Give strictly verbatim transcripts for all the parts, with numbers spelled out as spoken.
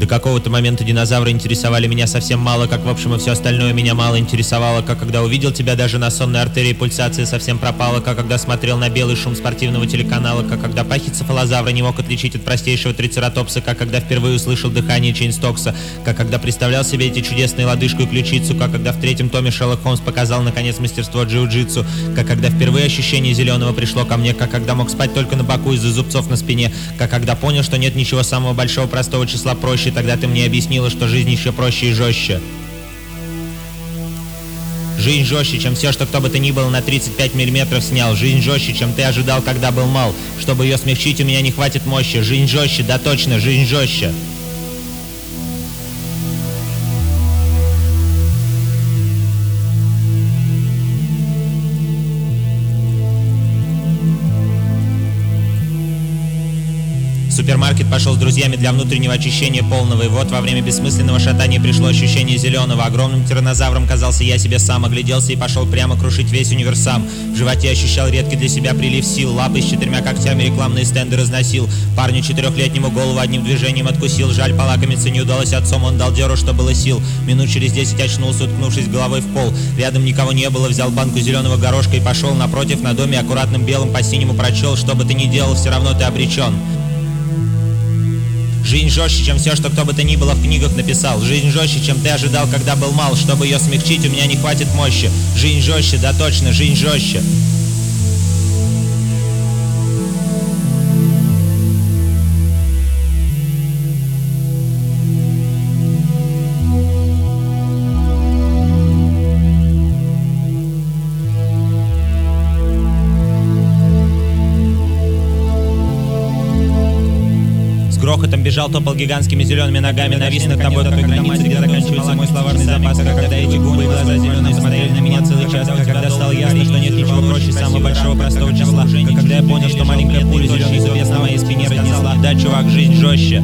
какого-то момента динозавры интересовали меня совсем мало, как в общем и все остальное меня мало интересовало, как когда увидел тебя, даже на сонной артерии пульсация совсем пропала, как когда смотрел на белый шум спортивного телеканала, как когда пахит цефалозавра не мог отличить от простейшего трицератопса, как когда впервые услышал дыхание Чейнстокса, как когда представлял себе эти чудесные лодыжку и ключицу, как когда в третьем томе Шерлок Холмс показал наконец мастерство джиу-джитсу, как когда впервые ощущение зеленого пришло ко мне, как когда мог спать только на боку из-за зубцов на спине, как когда понял, что нет ничего самого большого простого числа проще, тогда ты мне объяснила, что жизнь еще проще и жестче. Жизнь жестче, чем все, что кто бы то ни было на тридцать пять миллиметров снял. Жизнь жестче, чем ты ожидал, когда был мал. Чтобы ее смягчить, у меня не хватит мощи. Жизнь жестче, да точно, жизнь жестче. Супермаркет пошел с друзьями для внутреннего очищения полного, и вот во время бессмысленного шатания пришло ощущение зеленого. Огромным тираннозавром казался я себе сам, огляделся и пошел прямо крушить весь универсам. В животе ощущал редкий для себя прилив сил, лапой с четырьмя когтями рекламные стенды разносил. Парню четырехлетнему голову одним движением откусил, жаль, полакомиться не удалось отцом, он дал дёру, что было сил. Минут через десять очнулся, уткнувшись головой в пол. Рядом никого не было, взял банку зеленого горошка и пошел напротив на доме аккуратным белым по синему прочел: что бы ты ни делал, все равно ты обречен. Жизнь жестче, чем все, что кто бы то ни было в книгах написал. Жизнь жестче, чем ты ожидал, когда был мал. Чтобы ее смягчить, у меня не хватит мощи. Жизнь жестче, да точно, жизнь жестче. Грохотом бежал, топал гигантскими зелеными ногами, навис над тобой той границы, где заканчивается мой словарный запас. Когда эти губы и глаза зеленые смотрели на меня целый час, когда стало ясно, что нет ничего проще самого большого простого числа, когда я понял, что маленькая пуля зеленый зубец на моей спине разнесла: да, чувак, жизнь жестче.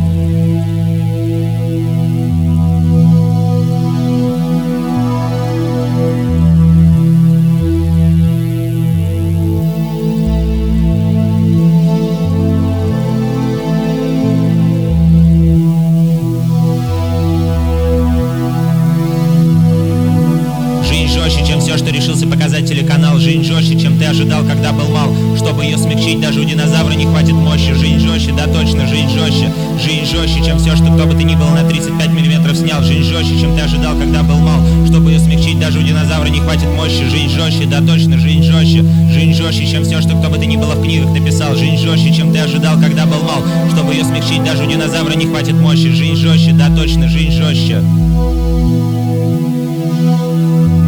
Телеканал. Жизнь жестче, чем ты ожидал, когда был мал. Чтобы ее смягчить, даже у динозавра не хватит мощи. Жизнь жестче, да точно, жизнь жестче. Жизнь жестче, чем все, что кто бы ты ни был на тридцать пять миллиметров снял. Жизнь жестче, чем ты ожидал, когда был мал. Чтобы ее смягчить, даже у динозавра не хватит мощи. Жизнь жестче, да точно, жизнь жестче. Жизнь жестче, чем все, что кто бы ты ни было в книгах написал. Жизнь жестче, чем ты ожидал, когда был мал. Чтобы ее смягчить, даже у динозавра не хватит мощи. Жизнь жестче, да точно, жизнь жестче.